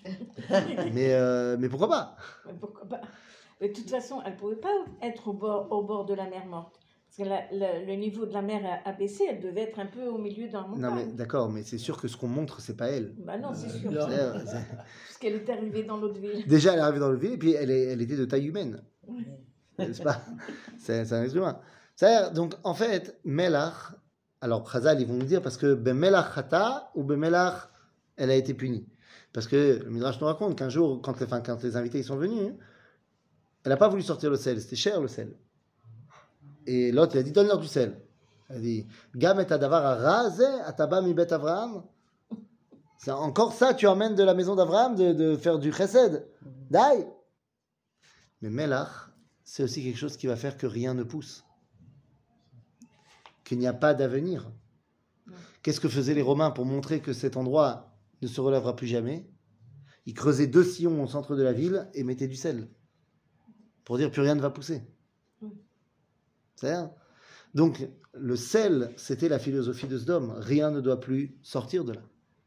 Mais pourquoi pas? Mais pourquoi pas? Mais de toute façon, elle ne pouvait pas être au bord de la mer Morte. Parce que le niveau de la mer a baissé, elle devait être un peu au milieu d'un montagne. Non mais d'accord, mais c'est sûr que ce qu'on montre, c'est pas elle. Bah non, c'est sûr. Non. Parce qu'elle est arrivée dans l'autre ville. Déjà, elle est arrivée dans le ville et puis elle était de taille humaine. C'est pas, c'est un être humain. C'est-à-dire, donc en fait, Melach, alors Chazal, ils vont nous dire parce que Bemelach Chata ou Bemelach, elle a été punie. Parce que le Midrash nous raconte qu'un jour, quand les invités ils sont venus, elle n'a pas voulu sortir le sel, c'était cher le sel. Et l'autre, il a dit donne-leur du sel. Elle a dit Gam et adavar araze ataba mi bet Avraham. C'est encore ça, tu emmènes de la maison d'Avraham de faire du chesed. Dai. Mais Melach, c'est aussi quelque chose qui va faire que rien ne pousse. Qu'il n'y a pas d'avenir. Qu'est-ce que faisaient les Romains pour montrer que cet endroit ne se relèvera plus jamais? Ils creusaient 2 sillons au centre de la ville et mettaient du sel. Pour dire plus rien ne va pousser. C'est-à-dire, donc, le sel, c'était la philosophie de Sodome. Rien ne doit plus sortir de là.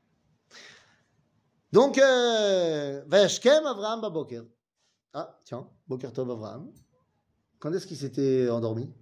Donc, Vayashkem Avraham Baboker. Ah, tiens, Boker Tov Avraham. Quand est-ce qu'il s'était endormi?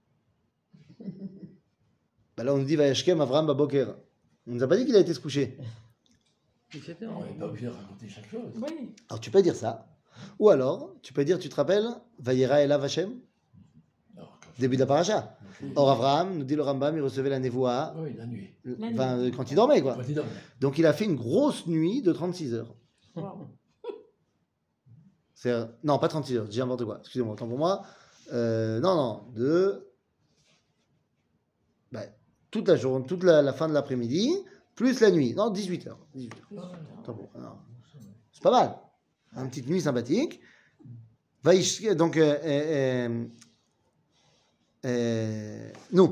Ben là, on nous dit Vayashkem Avraham Baboker. On nous a pas dit qu'il a été se coucher. Il s'était On endormi. n'est pas obligé de raconter chaque chose. Oui. Alors, tu peux dire ça. Ou alors, tu peux dire, tu te rappelles, Vayera Elav Hashem, Alors, début de la paracha. Or, Avraham, nous dit le Rambam, il recevait la névoie oui, la nuit. quand il dormait, quoi. Quand il dormait. Donc, il a fait une grosse nuit de 36 heures. Wow. Non, pas 36 heures, je dis n'importe quoi. Excusez-moi, autant pour moi. Toute la journée, toute la fin de l'après-midi, plus la nuit. Non, 18 heures. 18 heures. Autant pour moi. Non. C'est pas mal. Une petite nuit sympathique. Donc, nous.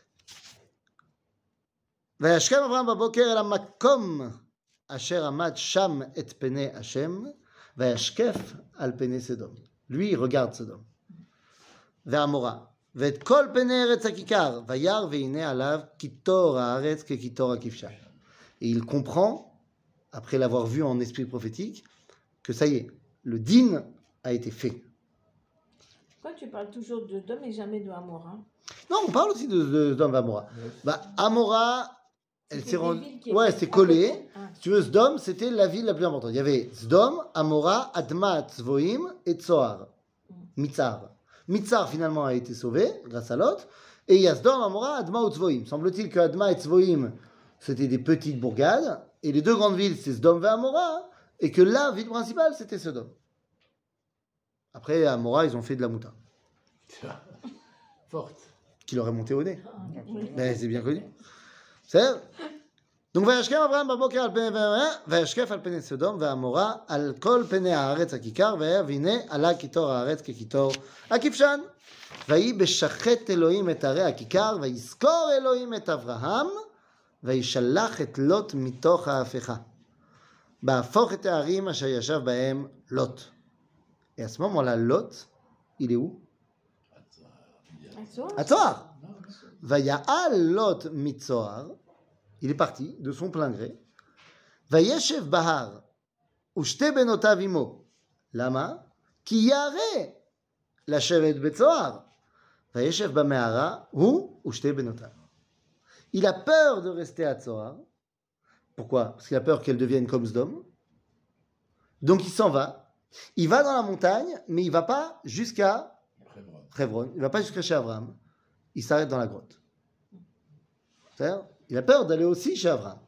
וישכם אברהם בבוקר אל המקום אשר עמד שם את פני השם, וישקף על פני סדום. Lui, il regarde Sodome. ועמורה. ואת כל פני ארץ הכיכר, וירא והנה עליו קיטור הארץ כקיטור הכבשה. Et il comprend, après l'avoir vu en esprit prophétique, que ça y est, le din a été fait. Pourquoi tu parles toujours de Dom et jamais de Amora? Non, on parle aussi de Sodome et Amora. Bah, Amora, elle C'était s'est des rendue. villes qui Ouais, étaient c'était à collé. côté. Ah. Si tu veux, Sodome, c'était la ville la plus importante. Il y avait Sodome, Amora, Adma, Tzvoim et Tsoar. Mitzar. Mitzar, finalement, a été sauvé grâce à Lot. Et il y a Sodome, Amora, Adma ou Tzvoim. Semble-t-il que Adma et Tzvoim, c'était des petites bourgades. Et les deux grandes villes, c'est Sodome et Amora. Et que la ville principale, c'était Sodome. Après, à Amora, ils ont fait de la mouta. Forte. Qui leur est monté au nez. Oui. Mais c'est bien connu. C'est donc וישכם אברהם בבוקר על פני וישקף על פני סדום ועמורה על כל פני הארץ הכיכר והנה עלה קיטור הארץ כקיטור הכבשן. ויהי בשחט אלוהים את ערי הכיכר ויזכור אלוהים את אברהם וישלח את לוט מתוך ההפכה. בהפוך את הערים אשר ישב בהם לוט. Et à ce moment-là, Lot, il est où? À Tsoar. Vaya'al Lot mitzoar. Il est parti de son plein gré. Vayeshev bahar. Ushte benotav imo. Lama. Ki yare. Lashevet betzoar. Vayeshev bamehara. Hu. Ushte benotav. Il a peur de rester à Tsoar. Pourquoi? Parce qu'il a peur qu'elle devienne comme Sodome. Donc il s'en va Il va dans la montagne, mais il va pas jusqu'à Hebron. Hebron. Il va pas jusqu'à chez Abraham. Il s'arrête dans la grotte. C'est-à-dire, il a peur d'aller aussi chez Abraham.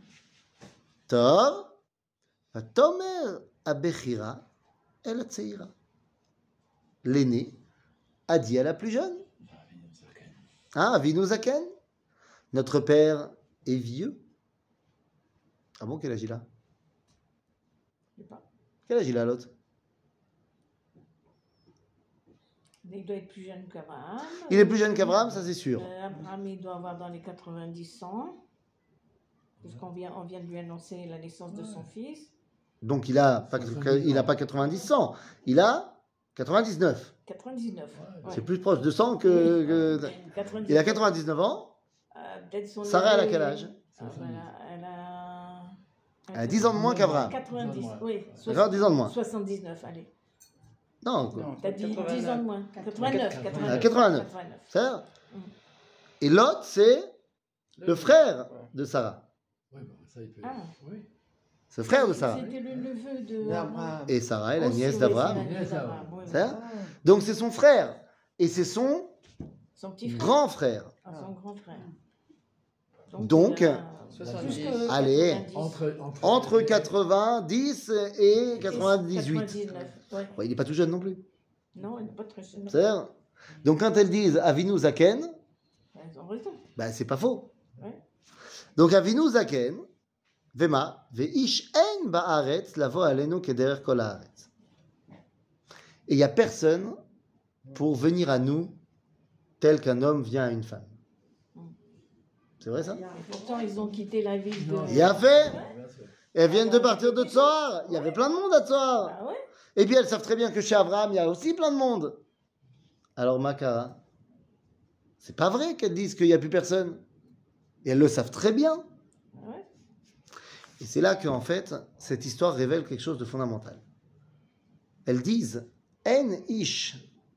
Tov, vatomer abechira el atzeira. L'aîné a dit à la plus jeune. Ah, Avinu Zaken. Notre père est vieux. Ah bon, quel âge il a? Je sais pas. Quel âge il a l'autre? Il doit être plus jeune qu'Abraham. Il est plus jeune qu'Abraham, ça c'est sûr. Abraham, il doit avoir dans les 90 ans. Puisqu'on vient de lui annoncer la naissance de son fils. Donc il a pas 90 ans, il a 99. 99. Ouais. C'est plus proche de 100 que... 99. Il a 99 ans. Peut-être son Sarah, elle a neveu, quel âge? Elle a 10 ans de moins qu'Abraham. 90, oui. D'accord, 10 ans de moins. 79, allez. Non, quoi. Non, T'as dit 10 ans de moins. 89. 89. C'est ça. Et Lot, c'est le frère de Sarah. Oui, bon, ça, il peut. Ah. Oui. C'est le frère de Sarah. C'était le neveu de D'Abraham. Et Sarah est la Aussi, nièce oui, d'Abraham. c'est la nièce d'Abraham, oui, C'est oui. ça. Donc c'est son frère. Et c'est son Son petit frère. grand frère. Ah, son grand frère. Donc, il a 70. plus que Allez. 90. Entre 90 et 98. 99, ouais. Ouais, il n'est pas tout jeune non plus. Non, elle n'est pas très jeune. C'est-à-dire, donc quand elles disent Avinu Zaken, Elles ont raison. ben c'est pas faux. Ouais. Donc Avinu Zaken, Vema, Veish en ba'aretz lavo alenu kederer kol haaretz. Et il n'y a personne pour venir à nous tel qu'un homme vient à une femme. C'est vrai ça? Et pourtant, ils ont quitté la ville de. Il a fait. Elles viennent de partir de Tsoar. Il y avait plein de monde à Tsoar. Ah ouais? Et puis elles savent très bien que chez Abraham, il y a aussi plein de monde. Alors Makara, c'est pas vrai qu'elles disent qu'il n'y a plus personne. Et elles le savent très bien. Ah ouais? Et c'est là qu'en fait, cette histoire révèle quelque chose de fondamental. Elles disent En ish.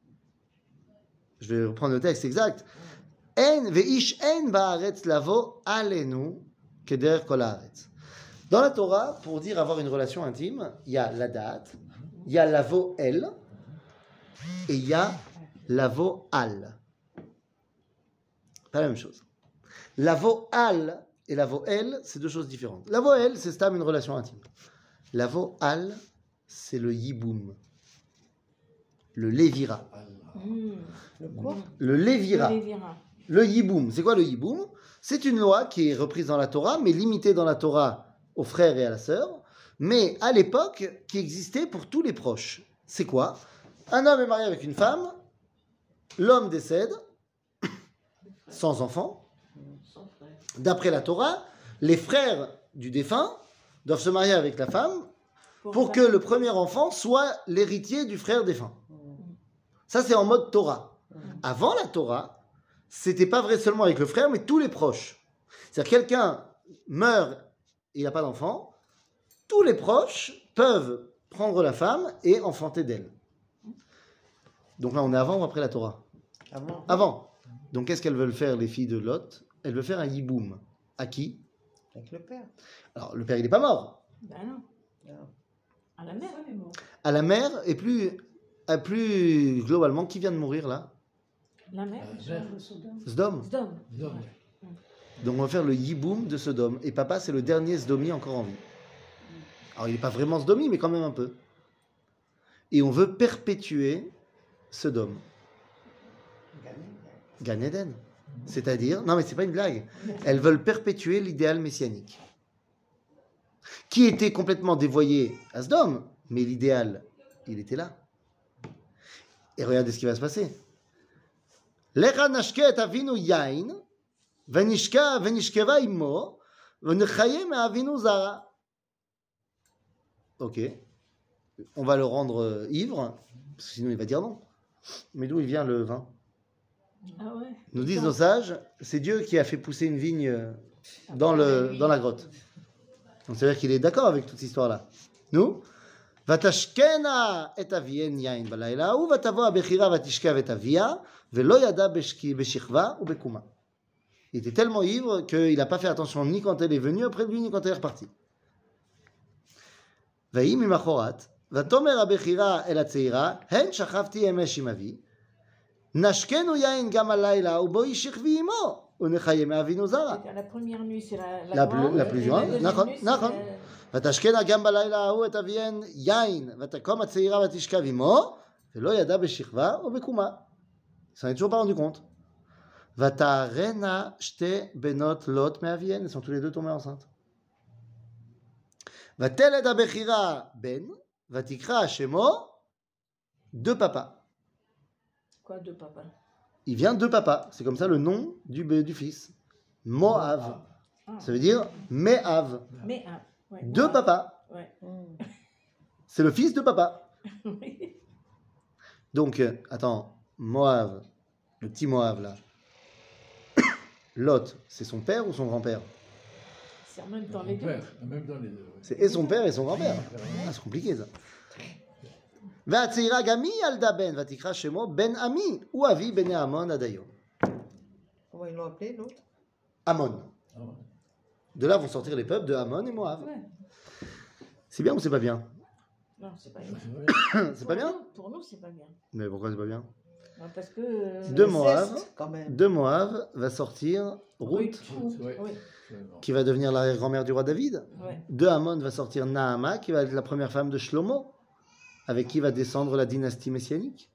Je vais reprendre le texte exact. En veish en ba'aretz lavo alenu keder kol haaretz. Dans la Torah, pour dire avoir une relation intime, il y a la date, il y a lavo el, et il y a lavo al. Pas la même chose. Lavo al et lavo el, c'est deux choses différentes. Lavo el, c'est stam une relation intime. Lavo al, c'est le yiboum, le lévira. Le quoi? Le lévira. Le Lévira. Le yiboum, c'est quoi le yiboum? C'est une loi qui est reprise dans la Torah, mais limitée dans la Torah aux frères et à la sœur, mais à l'époque qui existait pour tous les proches. C'est quoi? Un homme est marié avec une femme, l'homme décède, sans enfant. D'après la Torah, les frères du défunt doivent se marier avec la femme pour que le premier enfant soit l'héritier du frère défunt. Ça, c'est en mode Torah. Avant la Torah, c'était pas vrai seulement avec le frère, mais tous les proches. C'est-à-dire quelqu'un meurt, il n'a pas d'enfant, tous les proches peuvent prendre la femme et enfanter d'elle. Donc là, on est avant ou après la Torah? Avant. Avant. Donc qu'est-ce qu'elles veulent faire, les filles de Lot? Elles veulent faire un yiboum. À qui? Avec le père. Alors, le père, il n'est pas mort. Ben non. Non. À la mer. À la mère, et plus globalement, qui vient de mourir là? La mer. Sdom. Sdom. Donc on va faire le yiboum de Sodome. Et papa, c'est le dernier Sdomi encore en vie. Alors il n'est pas vraiment Sdomi, mais quand même un peu. Et on veut perpétuer Sodome. Gan Eden. C'est-à-dire, non mais c'est pas une blague, elles veulent perpétuer l'idéal messianique. Qui était complètement dévoyé à Sodome, mais l'idéal, il était là. Et regardez ce qui va se passer. Lecha nashket avinu yain, venishkeva immo, venechayem avinu zara. Ok. On va le rendre ivre, parce que sinon il va dire non. Mais d'où il vient le vin? Ah ouais. Nous disent nos sages, c'est Dieu qui a fait pousser une vigne dans la grotte. Donc c'est-à-dire qu'il est d'accord avec toute cette histoire-là. Nous, ותשקנה את אביהן יין בלילה ההוא ותבוא הבכירה ותשכב את אביה ולא ידע בשכבה ובקומה. Il était tellement ivre qu'il n'a pas fait attention ni quand elle est venue après lui ni quand elle est repartie. ויהי ממחרת ותאמר הבכירה אל הצעירה, הן שכבתי אמש עם אבי, נשקנו יין גם הלילה, ובואי שכבי עמו, ונחיה מאבינו זרע. La première nuit, c'est la La grande. plus et la grande, deuxième נכון, nuit, c'est נכון. ותשקנה גם בלילה ההוא את אביהן יין, ותקום הצעירה ותשכב עמו, ולא ידע בשכבה או בקומה. Il s'en est toujours pas rendu compte. ותערנה שתי בנות לוט מאביהן, elles sont tous les deux tombées enceintes. ותלד הבכירה בן, ותקרא שמו de papa. Quoi, deux papas? Il vient de papa, c'est comme ça le nom du fils. Moav, Ah. ça veut dire Me'av, Mais un. Ouais. de papa. Ouais. C'est le fils de papa. Donc, attends, Moav, le petit Moav là. Lot, c'est son père ou son grand-père? C'est en même temps les Mon deux. père, même dans les deux. ouais. C'est et son père et son grand-père. Ah, c'est compliqué ça. והצעירה גם היא ילדה בן, ותקרא שמו בן עמי, הוא אבי בני עמון עד היום. Comment ils l'ont appelé, l'autre? Ammon. Ah ouais. De là vont sortir les peuples de Ammon et Moab. Ouais. C'est bien ou c'est pas bien? Non, c'est pas bien. C'est vrai. C'est pas bien? Pour nous, c'est pas bien. Mais pourquoi c'est pas bien? Non, parce que. De Moab, Inceste, quand même. de Moab va sortir Ruth, Ouais. Oui, Absolument. qui va devenir l'arrière-grand-mère du roi David. ouais. De Ammon va sortir Naama, qui va être la première femme de Shlomo, avec qui va descendre la dynastie messianique.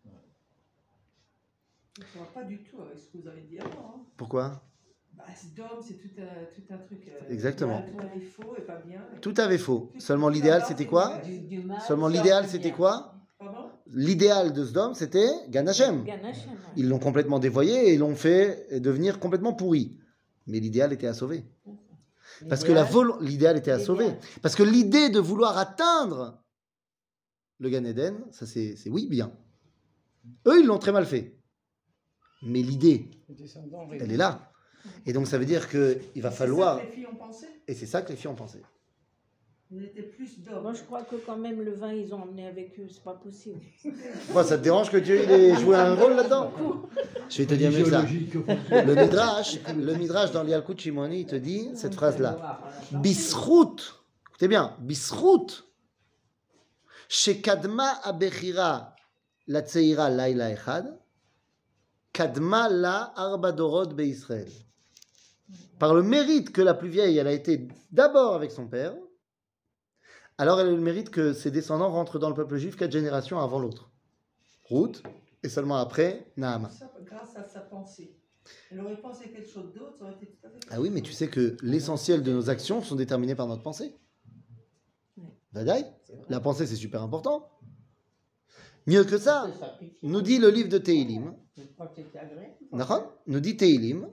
Ça va pas du tout avec ce que vous avez dit avant. Hein. Pourquoi? Bah, Sdom, c'est tout un truc. Exactement. Tout avait faux et pas bien. Tout avait faux. Seulement l'idéal, c'était quoi? Seulement l'idéal, c'était quoi? Pardon? L'idéal de Sdom, c'était Gan Hashem. Ganachem. Ils l'ont complètement dévoyé et ils l'ont fait devenir complètement pourri. Mais l'idéal était à sauver. Parce que l'idéal était à sauver. Parce que l'idée de vouloir atteindre le Gan Eden, ça c'est oui, bien. Eux, ils l'ont très mal fait. Mais l'idée, Les descendants elle est là. Et donc ça veut dire qu'il va falloir... C'est ça que les filles ont pensé. Et c'est ça que les filles ont pensé. Ils étaient plus d'hommes. Moi, je crois que quand même le vin, ils ont emmené avec eux. C'est pas possible. Moi, ça te dérange que Dieu il ait joué un rôle là-dedans? Je vais te dire mieux que ça. Le Midrash dans l'Yalkut Shimoni, il te dit cette phrase-là. Bisrout, écoutez bien, Bisrout, Shekadma abechira la tseira laila echad, Kadma la arba dorot be'Israël. Par le mérite que la plus vieille, elle a été d'abord avec son père, alors elle a eu le mérite que ses descendants rentrent dans le peuple juif 4 générations avant l'autre. Ruth, et seulement après, Naama. Ça, grâce à sa pensée. Elle aurait pensé quelque chose d'autre, ça aurait été tout à fait. Ah oui, mais tu sais que l'essentiel de nos actions sont déterminées par notre pensée. Vadaï, la pensée c'est super important. Mieux que ça, nous dit le livre de Tehilim, nous dit Tehilim,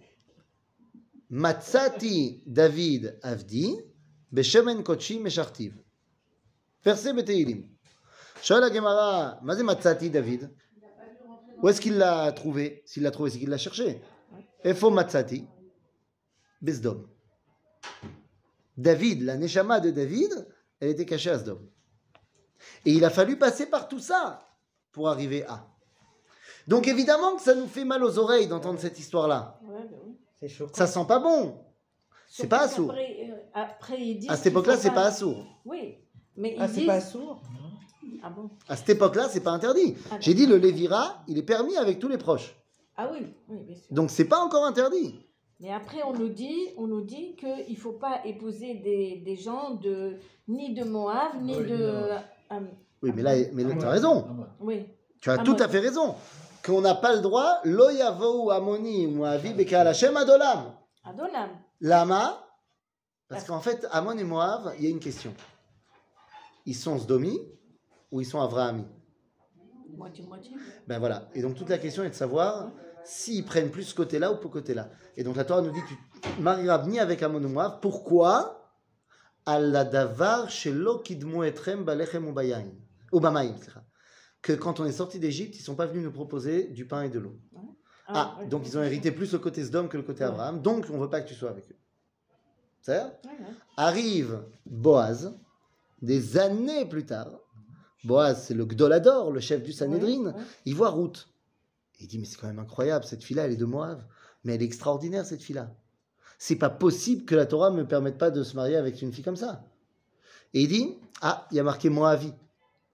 Matzati David Avdi, Beshemen Kochi Meshartiv. Verset Beteilim. Shoel Gemara, Mazé Matzati David. Où est-ce qu'il l'a trouvé? S'il l'a trouvé, c'est qu'il l'a cherché. Efo Matzati, Besdom. David, la Neshama de David, elle était cachée à Sdom. Et il a fallu passer par tout ça pour arriver à. Donc évidemment que ça nous fait mal aux oreilles d'entendre cette histoire-là. Ouais, ben oui. C'est choquant. Ça sent pas bon. C'est Surtout pas assourd. Après, ils disent À cette qu'il époque-là, faut c'est pas assourd. Oui, mais ils Ah, c'est disent. pas sourd? Ah bon? À cette époque-là, c'est pas interdit. Ah, J'ai dit le Lévira, il est permis avec tous les proches. Ah oui, oui, bien sûr. Donc c'est pas encore interdit. Mais après, on nous dit qu'il ne faut pas épouser des gens ni de Moab, ni Oui, de. non. Oui, mais là tu as raison. Oui. Tu as Ah, tout moi- à fait raison. Qu'on n'a pas le droit, lo yavou amoni moavi beka Hashem adolam. Adolam. Lama, parce qu'en fait, Ammon et Moab, il y a une question. Ils sont Sdomi ou ils sont Avrahami? Moitié-moitié. Ben voilà. Et donc toute la question est de savoir s'ils prennent plus ce côté-là ou ce côté-là. Et donc la Torah nous dit tu marieras ni avec Ammon ou Moab. Pourquoi? Alla davar shelo kidmu etrem balechem ou bayain. Ou bamaim, que quand on est sorti d'Égypte, ils ne sont pas venus nous proposer du pain et de l'eau. Ah, ouais. donc ils ont hérité plus le côté Sdom que le côté Abraham. Donc on ne veut pas que tu sois avec eux. C'est ça? Ouais, ouais. Arrive Boaz, des années plus tard. Boaz, c'est le Gdolador, le chef du Sanhédrin. Ouais, ouais. Il voit Ruth. Il dit, mais c'est quand même incroyable, cette fille-là, elle est de Moab. Mais elle est extraordinaire, cette fille-là. C'est pas possible que la Torah ne me permette pas de se marier avec une fille comme ça. Et il dit, ah, il y a marqué Moavi.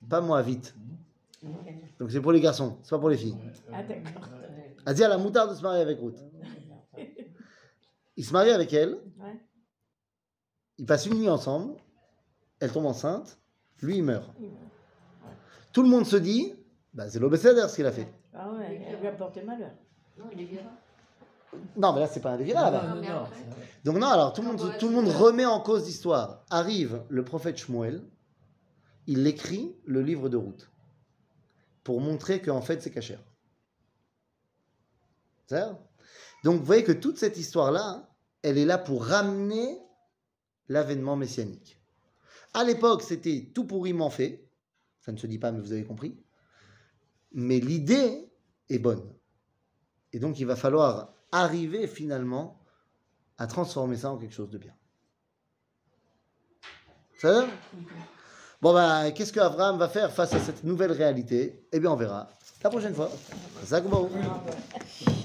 pas Moavite. Donc c'est pour les garçons, c'est pas pour les filles. Ah, d'accord. Elle dit à la moutarde de se marier avec Ruth. Il se marie avec elle, Ouais. ils passent une nuit ensemble, elle tombe enceinte, lui il meurt. Il meurt. Tout le monde se dit, bah, c'est l'obécédaire ce qu'il a fait. Ah ouais, elle lui a porté malheur. Non, il est viré. Non, mais là c'est pas un Lévira là. Non, non, mais non, après- c'est- Donc non, alors tout le monde remet en cause l'histoire. Arrive le prophète Shmuel, il écrit le livre de Ruth pour montrer qu'en fait c'est cachère. C'est ça. Donc vous voyez que toute cette histoire-là, elle est là pour ramener l'avènement messianique. À l'époque, c'était tout pourriment fait. Ça ne se dit pas, mais vous avez compris. Mais l'idée est bonne. Et donc il va falloir arriver finalement à transformer ça en quelque chose de bien. Ça va? Bon, bah, qu'est-ce qu'Abraham va faire face à cette nouvelle réalité? Eh bien, on verra la prochaine fois. Ça,